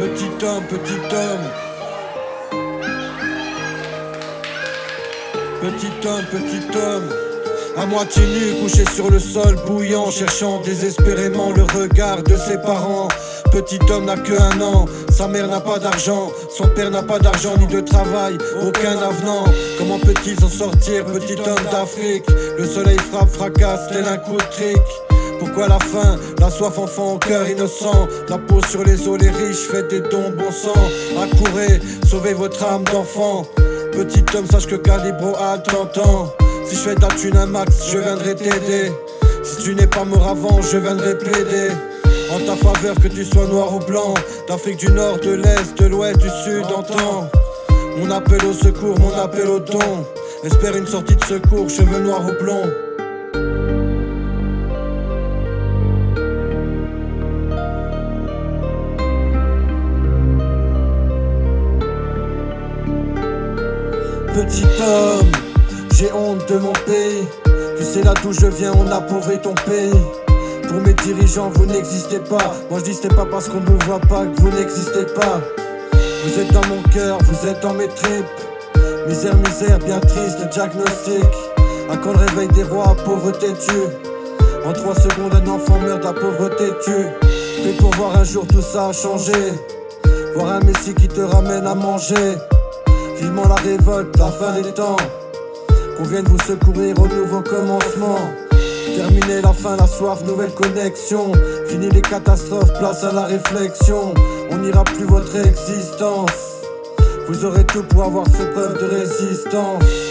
Petit homme, petit homme. Petit homme, petit homme. À moitié nu, couché sur le sol bouillant, cherchant désespérément le regard de ses parents. Petit homme n'a que 1 an, sa mère n'a pas d'argent, son père n'a pas d'argent ni de travail, aucun avenant. Comment peut-il s'en sortir, petit homme d'Afrique? Le soleil frappe, fracasse, tel un coup de trick. Pourquoi la faim, la soif, enfant au cœur innocent? La peau sur les os, les riches, faites des dons, bon sang. Accourez, sauvez votre âme d'enfant. Petit homme, sache que Calibro a 30 ans. Si je fais de la thune un max, je viendrai t'aider. Si tu n'es pas mort avant, je viendrai plaider en ta faveur, que tu sois noir ou blanc, d'Afrique du Nord, de l'Est, de l'Ouest, du Sud, entends mon appel au secours, mon appel au don. Espère une sortie de secours, cheveux noirs ou blonds. Petit homme, j'ai honte de mon pays. Tu sais là d'où je viens, on appauvrit ton pays. Pour mes dirigeants, vous n'existez pas. Moi je dis c'est pas parce qu'on ne voit pas que vous n'existez pas. Vous êtes dans mon cœur, vous êtes dans mes tripes. Misère, misère, bien triste, diagnostic. À quand le réveil des rois, pauvreté tue. En 3 secondes un enfant meurt de la pauvreté tue. Prêt pour voir un jour tout ça changer. Voir un messie qui te ramène à manger. Vivement la révolte, la fin des temps. Qu'on vienne vous secourir au nouveau commencement. Terminer la faim, la soif, nouvelle connexion. Fini les catastrophes, place à la réflexion. On n'ira plus votre existence. Vous aurez tout pour avoir fait preuve de résistance.